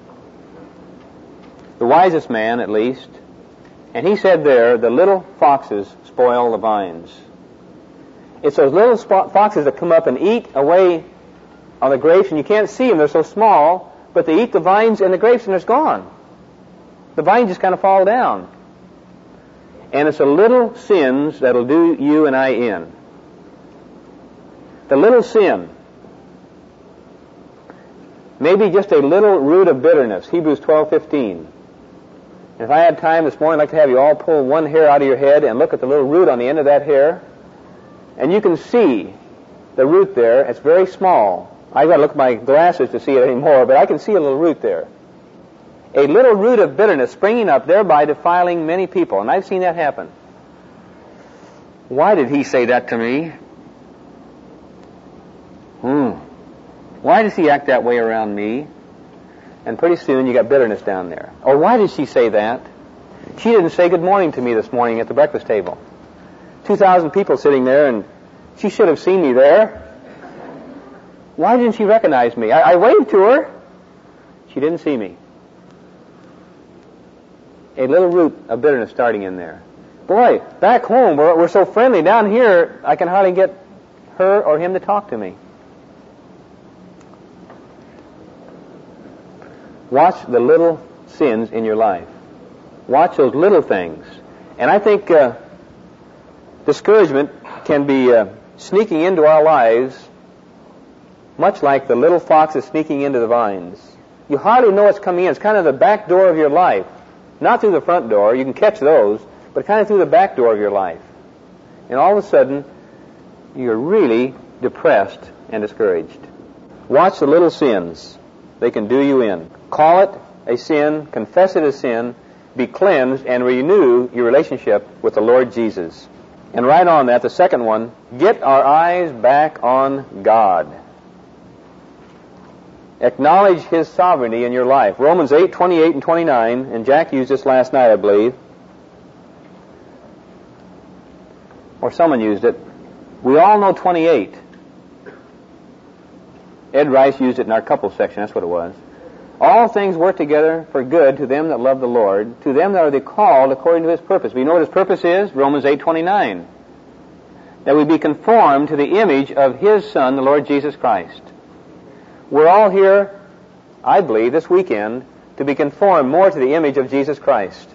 The wisest man, at least. And he said there, the little foxes spoil the vines. It's those little foxes that come up and eat away on the grapes, and you can't see them, they're so small, but they eat the vines and the grapes and it's gone. The vines just kind of fall down. And it's the little sins that'll do you and I in. The little sin. Maybe just a little root of bitterness. Hebrews 12:15. If I had time this morning, I'd like to have you all pull one hair out of your head and look at the little root on the end of that hair. And you can see the root there. It's very small. I've got to look at my glasses to see it anymore, but I can see a little root there. A little root of bitterness springing up, thereby defiling many people. And I've seen that happen. Why did he say that to me? Why does he act that way around me? And pretty soon you got bitterness down there. Or why did she say that? She didn't say good morning to me this morning at the breakfast table. 2,000 people sitting there, and she should have seen me there. Why didn't she recognize me? I waved to her. She didn't see me. A little root of bitterness starting in there. Boy, back home, we're so friendly. Down here, I can hardly get her or him to talk to me. Watch the little sins in your life. Watch those little things. And I think discouragement can be sneaking into our lives much like the little fox is sneaking into the vines. You hardly know it's coming in. It's kind of the back door of your life. Not through the front door. You can catch those, but kind of through the back door of your life. And all of a sudden, you're really depressed and discouraged. Watch the little sins. They can do you in. Call it a sin, confess it as sin, be cleansed, and renew your relationship with the Lord Jesus. And right on that, the second one, get our eyes back on God. Acknowledge His sovereignty in your life. Romans 8:28 and 29, and Jack used this last night, I believe. Or someone used it. We all know 28. Ed Rice used it in our couples section, that's what it was. All things work together for good to them that love the Lord, to them that are the called according to His purpose. We know what His purpose is? Romans 8:29. That we be conformed to the image of His Son, the Lord Jesus Christ. We're all here, I believe, this weekend, to be conformed more to the image of Jesus Christ.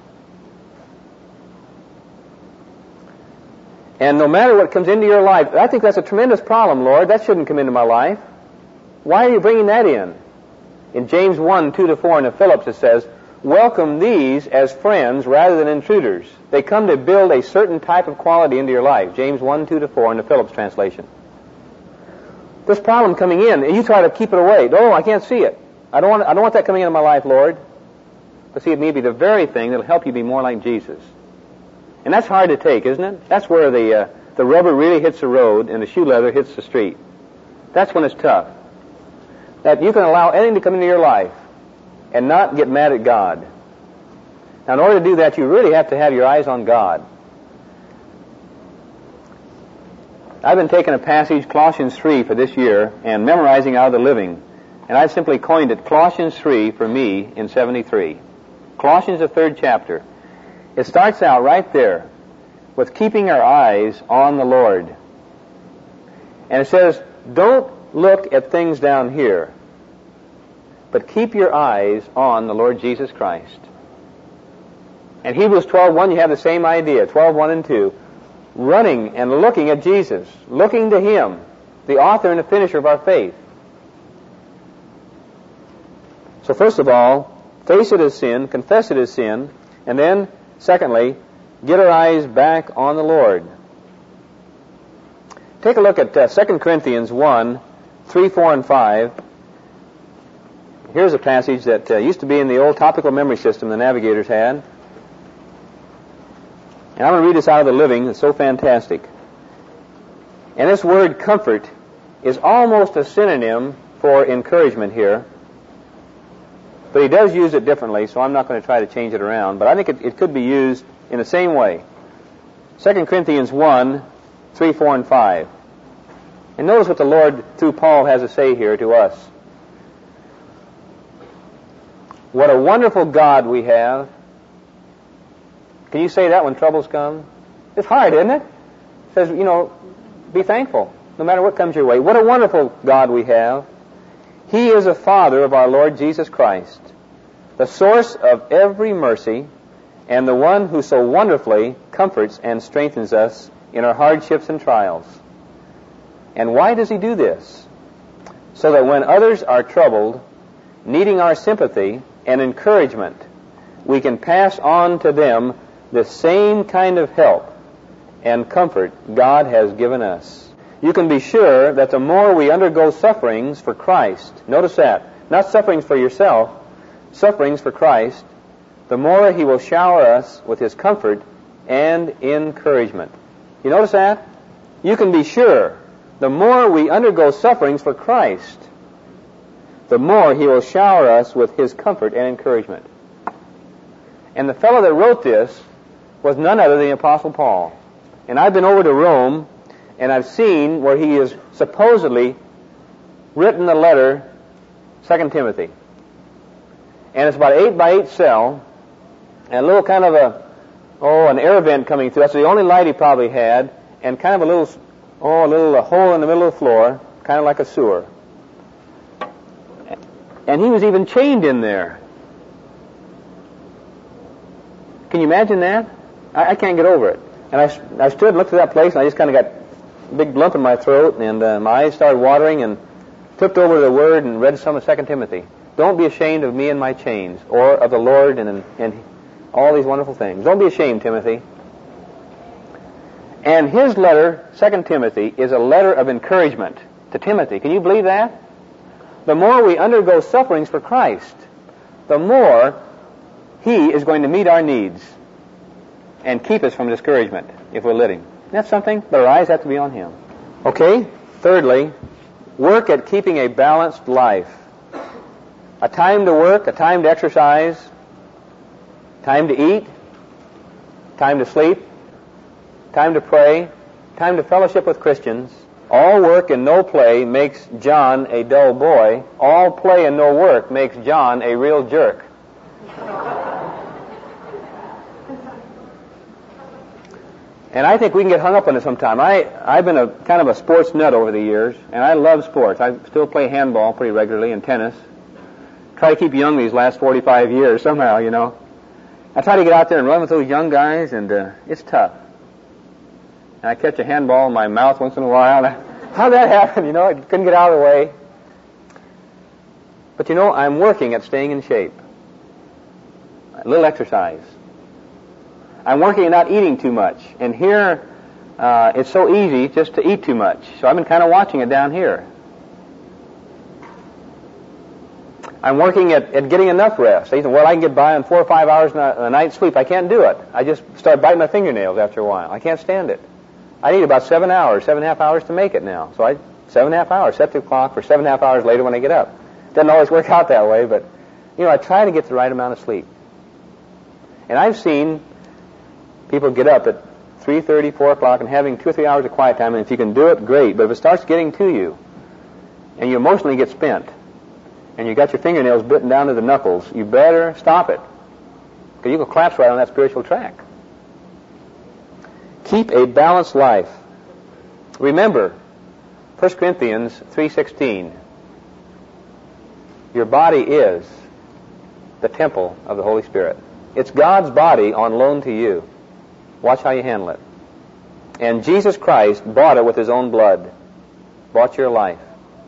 And no matter what comes into your life, I think that's a tremendous problem, Lord. That shouldn't come into my life. Why are you bringing that in? In James 1:2-4 in the Phillips it says, welcome these as friends rather than intruders. They come to build a certain type of quality into your life. James 1:2-4 in the Phillips translation. This problem coming in, and you try to keep it away. No, I can't see it. I don't want that coming into my life, Lord. But see, it may be the very thing that'll help you be more like Jesus. And that's hard to take, isn't it? That's where the rubber really hits the road and the shoe leather hits the street. That's when it's tough. That you can allow anything to come into your life and not get mad at God. Now, in order to do that, you really have to have your eyes on God. I've been taking a passage, Colossians 3, for this year, and memorizing out of the Living. And I've simply coined it Colossians 3 for me in 73. Colossians, the 3rd chapter. It starts out right there with keeping our eyes on the Lord. And it says, don't look at things down here, but keep your eyes on the Lord Jesus Christ. And Hebrews 12:1, you have the same idea, 12:1 and 2. Running and looking at Jesus, looking to Him, the author and the finisher of our faith. So first of all, face it as sin, confess it as sin, and then, secondly, get our eyes back on the Lord. Take a look at 2 Corinthians 1, 3, 4, and 5. Here's a passage that used to be in the old topical memory system the navigators had. And I'm going to read this out of the Living. It's so fantastic. And this word comfort is almost a synonym for encouragement here. But he does use it differently, so I'm not going to try to change it around. But I think it could be used in the same way. 2 Corinthians 1, 3, 4, and 5. And notice what the Lord, through Paul, has to say here to us. What a wonderful God we have. Can you say that when troubles come? It's hard, isn't it? It says, be thankful, no matter what comes your way. What a wonderful God we have. He is the Father of our Lord Jesus Christ, the source of every mercy, and the one who so wonderfully comforts and strengthens us in our hardships and trials. And why does He do this? So that when others are troubled, needing our sympathy and encouragement, we can pass on to them the same kind of help and comfort God has given us. You can be sure that the more we undergo sufferings for Christ, notice that, not sufferings for yourself, sufferings for Christ, the more He will shower us with His comfort and encouragement. You notice that? You can be sure the more we undergo sufferings for Christ, the more He will shower us with His comfort and encouragement. And the fellow that wrote this was none other than the Apostle Paul. And I've been over to Rome, and I've seen where he has supposedly written the letter, 2 Timothy. And it's about 8 by 8 cell, and a little kind of an air vent coming through. That's the only light he probably had, and kind of a little hole in the middle of the floor, kind of like a sewer. And he was even chained in there. Can you imagine that? I can't get over it. And I stood and looked at that place, and I just kind of got a big lump in my throat, and my eyes started watering, and flipped over to the Word and read some of 2 Timothy. Don't be ashamed of me and my chains, or of the Lord and all these wonderful things. Don't be ashamed, Timothy. And his letter, 2 Timothy, is a letter of encouragement to Timothy. Can you believe that? The more we undergo sufferings for Christ, the more He is going to meet our needs and keep us from discouragement if we'll let Him. That's something, but our eyes have to be on Him. Okay, thirdly, work at keeping a balanced life. A time to work, a time to exercise, time to eat, time to sleep, time to pray, time to fellowship with Christians. All work and no play makes John a dull boy. All play and no work makes John a real jerk. And I think we can get hung up on it sometime. I've been a kind of a sports nut over the years, and I love sports. I still play handball pretty regularly and tennis. Try to keep young these last 45 years somehow, I try to get out there and run with those young guys, and it's tough. And I catch a handball in my mouth once in a while. How'd that happen? I couldn't get out of the way. But I'm working at staying in shape. A little exercise. I'm working at not eating too much. And here, it's so easy just to eat too much. So I've been kind of watching it down here. I'm working at getting enough rest. I can get by on 4 or 5 hours a night sleep. I can't do it. I just start biting my fingernails after a while. I can't stand it. I need about 7 hours, 7.5 hours to make it now. So I 7.5 hours. Set the clock for 7.5 hours later when I get up. Doesn't always work out that way, but, I try to get the right amount of sleep. And I've seen people get up at 3:30, 4 o'clock and having 2 or 3 hours of quiet time, and if you can do it, great. But if it starts getting to you, and you emotionally get spent, and you got your fingernails bitten down to the knuckles, you better stop it, because you can collapse right on that spiritual track. Keep a balanced life. Remember, 1 Corinthians 3:16, your body is the temple of the Holy Spirit. It's God's body on loan to you. Watch how you handle it. And Jesus Christ bought it with His own blood. Bought your life.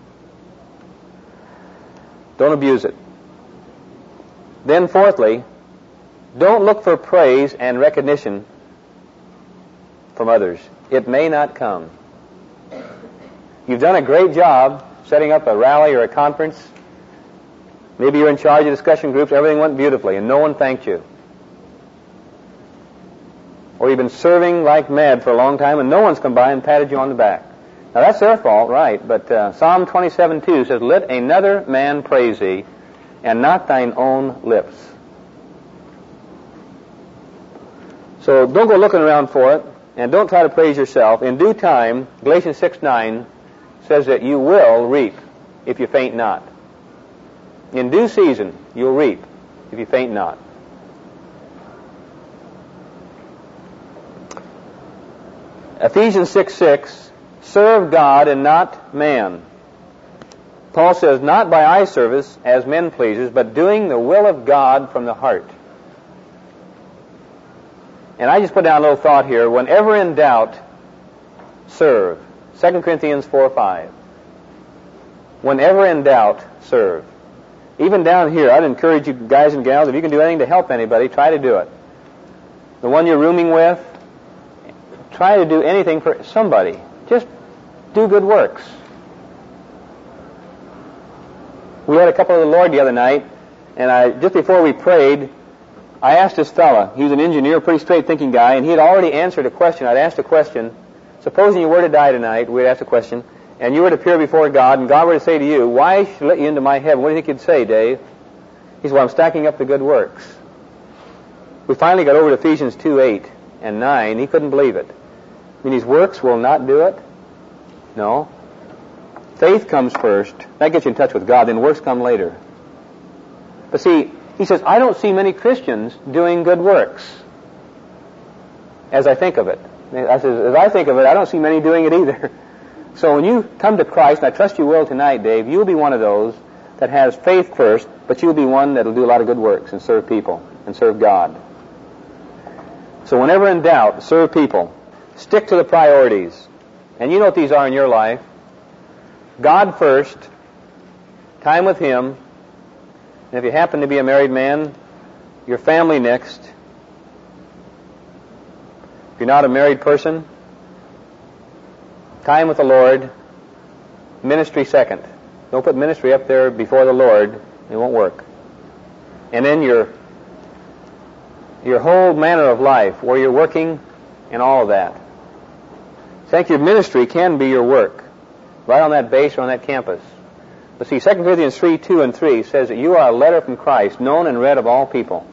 Don't abuse it. Then fourthly, don't look for praise and recognition from others. It may not come. You've done a great job setting up a rally or a conference. Maybe you're in charge of discussion groups. Everything went beautifully and no one thanked you. Or you've been serving like mad for a long time and no one's come by and patted you on the back. Now that's their fault, right? But Psalm 27:2 says, "Let another man praise thee, and not thine own lips." So don't go looking around for it, and don't try to praise yourself. In due time, Galatians 6:9 says that you will reap if you faint not. In due season, you'll reap if you faint not. Ephesians 6:6, serve God and not man. Paul says, not by eye service as men pleasers, but doing the will of God from the heart. And I just put down a little thought here. Whenever in doubt, serve. 2 Corinthians 4:5. Whenever in doubt, serve. Even down here, I'd encourage you guys and gals, if you can do anything to help anybody, try to do it. The one you're rooming with, try to do anything for somebody. Just do good works. We had a couple of the Lord the other night, and just before we prayed, I asked this fella. He was an engineer, pretty straight-thinking guy, and he had already answered a question. I'd asked a question. Supposing you were to die tonight, we'd ask a question, and you were to appear before God, and God were to say to you, why should I let you into my heaven? What do you think you'd say, Dave? He said, well, I'm stacking up the good works. We finally got over to Ephesians 2:8 and 9. He couldn't believe it. I mean, these works will not do it? No. Faith comes first. That gets you in touch with God. Then works come later. But see, he says, I don't see many Christians doing good works as I think of it. I says, as I think of it, I don't see many doing it either. So when you come to Christ, and I trust you will tonight, Dave, you'll be one of those that has faith first, but you'll be one that will do a lot of good works and serve people and serve God. So whenever in doubt, serve people. Stick to the priorities. And you know what these are in your life. God first, time with Him, and if you happen to be a married man, your family next. If you're not a married person, time with the Lord, ministry second. Don't put ministry up there before the Lord. It won't work. And then your whole manner of life, where you're working and all of that. Think your ministry can be your work, right on that base or on that campus. But see, 2 Corinthians 3:2 and 3 says that you are a letter from Christ, known and read of all people.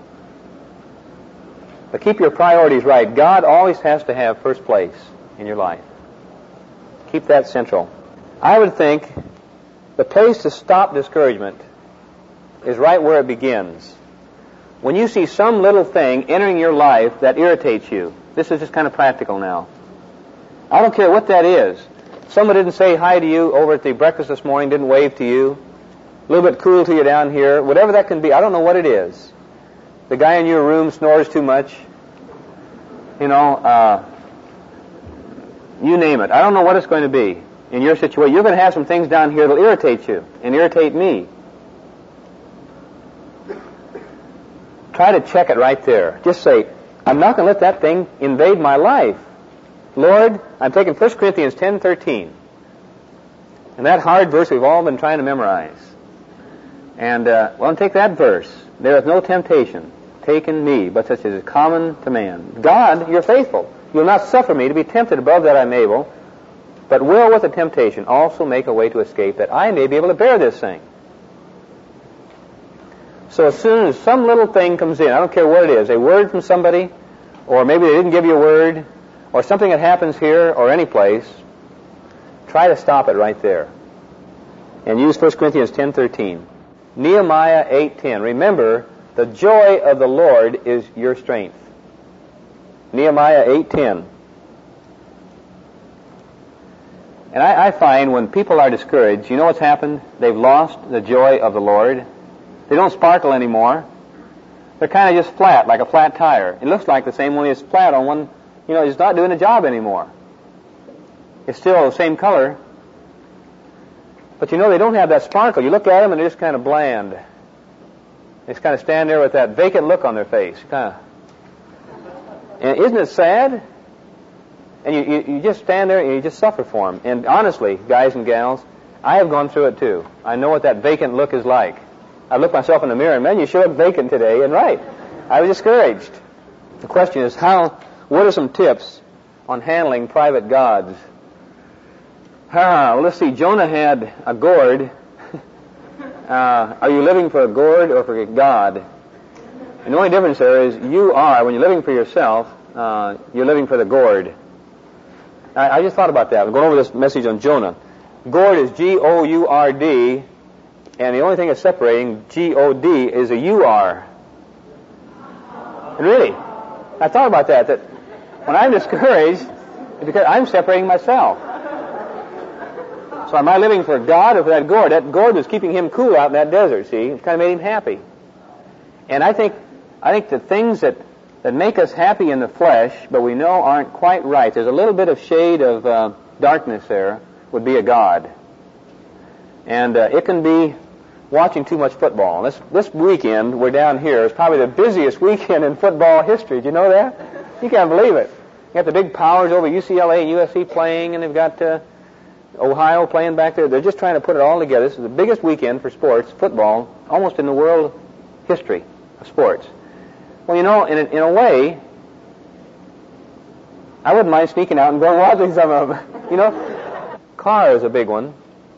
But keep your priorities right. God always has to have first place in your life. Keep that central. I would think the place to stop discouragement is right where it begins. When you see some little thing entering your life that irritates you, this is just kind of practical now. I don't care what that is. Someone didn't say hi to you over at the breakfast this morning, didn't wave to you, a little bit cool to you down here, whatever that can be. I don't know what it is. The guy in your room snores too much. You name it. I don't know what it's going to be in your situation. You're going to have some things down here that will irritate you and irritate me. Try to check it right there. Just say, I'm not going to let that thing invade my life. Lord, I'm taking 1 Corinthians 10:13. And that hard verse we've all been trying to memorize. And, well, take that verse. There is no temptation taken me, but such as is common to man. God, you're faithful. You'll not suffer me to be tempted above that I'm able. but will with the temptation also make a way to escape, that I may be able to bear this thing. So as soon as some little thing comes in, I don't care what it is, a word from somebody, or maybe they didn't give you a word, or something that happens here or any place, try to stop it right there. And use 1 Corinthians 10:13. Nehemiah 8:10. Remember, the joy of the Lord is your strength. Nehemiah 8:10. And I find when people are discouraged, you know what's happened? They've lost the joy of the Lord. They don't sparkle anymore. They're kind of just flat, like a flat tire. It looks like the same, only it's flat on one, it's not doing the job anymore. It's still the same color. But they don't have that sparkle. You look at them and they're just kind of bland. They just kind of stand there with that vacant look on their face. And isn't it sad? And you just stand there and you just suffer for them. And honestly, guys and gals, I have gone through it too. I know what that vacant look is like. I look myself in the mirror and, man, you sure look vacant today. And right, I was discouraged. The question is, what are some tips on handling private gods? Well, let's see. Jonah had a gourd. Are you living for a gourd or for a God? And the only difference there is when you're living for yourself, you're living for the gourd. I just thought about that. I'm going over this message on Jonah. Gourd is G-O-U-R-D, and the only thing that's separating G-O-D is a U-R. And really, I thought about that when I'm discouraged, it's because I'm separating myself. So am I living for God or for that gourd? That gourd was keeping him cool out in that desert, see? It kind of made him happy. And I think the things that make us happy in the flesh, but we know aren't quite right, there's a little bit of shade of darkness there, would be a god. And it can be watching too much football. This weekend, we're down here, it's probably the busiest weekend in football history. Do you know that? You can't believe it. You got the big powers over UCLA and USC playing, and they've got Ohio playing back there. They're just trying to put it all together. This is the biggest weekend for sports, football, almost in the world history of sports. Well, in a way, I wouldn't mind sneaking out and going watching some of them. Car is a big one.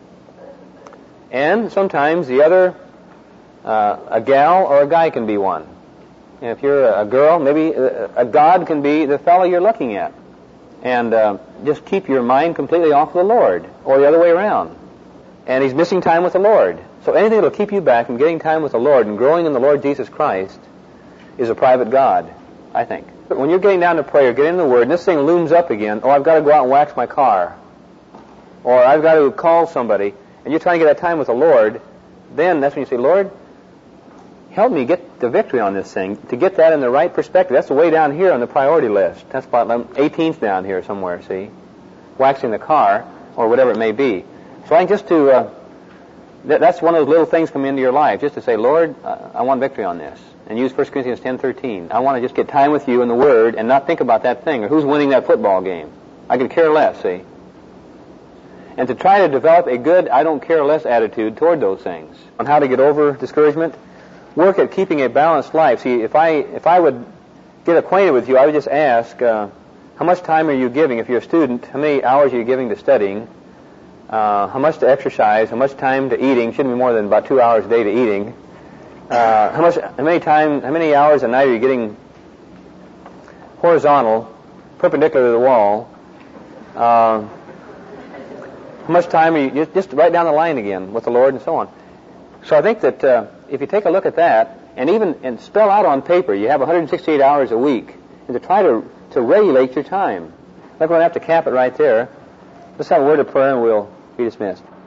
And sometimes the other, a gal or a guy can be one. And if you're a girl, maybe a god can be the fellow you're looking at. And just keep your mind completely off of the Lord, or the other way around. And he's missing time with the Lord. So anything that will keep you back from getting time with the Lord and growing in the Lord Jesus Christ is a private god, I think. But when you're getting down to prayer, get in the Word, and this thing looms up again, I've got to go out and wax my car. Or I've got to call somebody, and you're trying to get that time with the Lord, then that's when you say, Lord, help me get the victory on this thing, to get that in the right perspective. That's the way down here on the priority list. That's about 18th down here somewhere, see? Waxing the car, or whatever it may be. So I think just to, that's one of those little things come into your life, just to say, Lord, I want victory on this. And use 1 Corinthians 10:13. I want to just get time with you in the Word and not think about that thing, or who's winning that football game. I could care less, see? And to try to develop a good I don't care less attitude toward those things. On how to get over discouragement, work at keeping a balanced life. See, if I would get acquainted with you, I would just ask, how much time are you giving? If you're a student, how many hours are you giving to studying? How much to exercise? How much time to eating? Shouldn't be more than about 2 hours a day to eating. How many hours a night are you getting horizontal, perpendicular to the wall? How much time are you, just right down the line again with the Lord and so on. So I think that if you take a look at that, and spell out on paper, you have 168 hours a week, and to try to regulate your time. We're going to have to cap it right there. Let's have a word of prayer and we'll be dismissed.